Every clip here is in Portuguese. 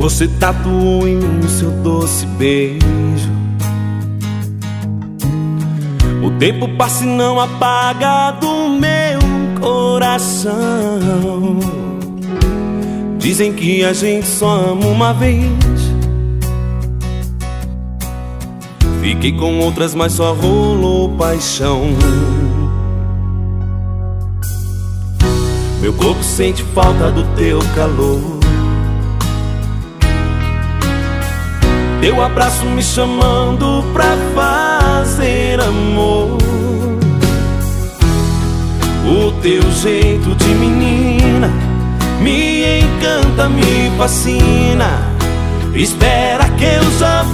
Você tatuou em mim o seu doce beijo. O tempo passa e não apaga do meu coração. Dizem que a gente só ama uma vez. Fiquei com outras, mas só rolou paixão. Meu corpo sente falta do teu calor. Teu abraço me chamando pra fazer amor. O teu jeito de menina me encanta, me fascina. Espera que eu já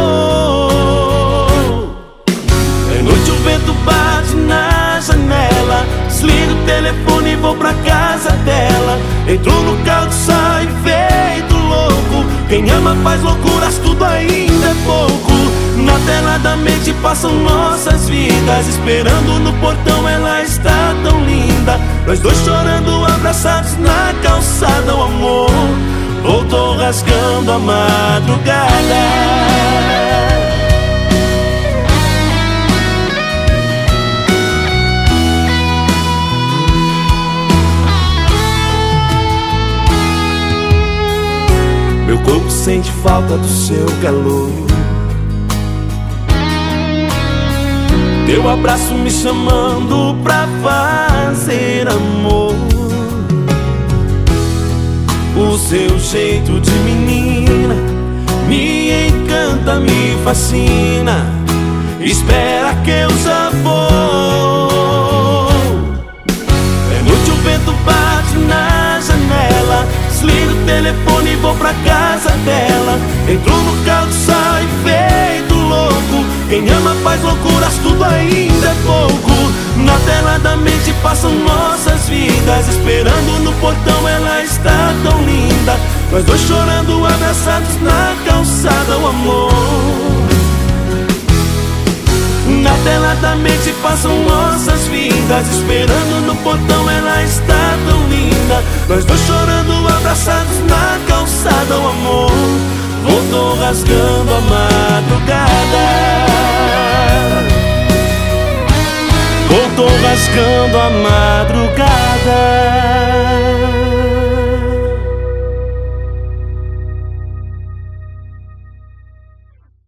vou. É noite, o vento bate na janela. Desligo o telefone e vou pra casa dela. Entro no carro, sai feito louco. Quem ama faz loucuras, tudo ainda é pouco. Na tela da mente passam nossas vidas. Esperando no portão, ela está tão linda. Nós dois chorando, abraçados na calçada. O amor voltou rasgando a madrugada. Meu corpo sente falta do seu calor. Teu abraço me chamando pra fazer amor. O seu jeito de menina me encanta, me fascina. Espera que eu já vou. É noite, o vento bate na janela. Desligo o telefone e vou pra casa dela. Entro no carro, sai feito louco. Quem ama faz loucuras, tudo ainda é pouco. Na tela da mente passam nossas vidas. Esperando no portão, ela está tão linda. Nós dois chorando, abraçados na calçada. O amor na tela da mente passam nossas vidas. Esperando no portão, ela está tão linda. Nós dois chorando, abraçados na calçada. O amor voltou rasgando a madrugada. Voltou rasgando a madrugada.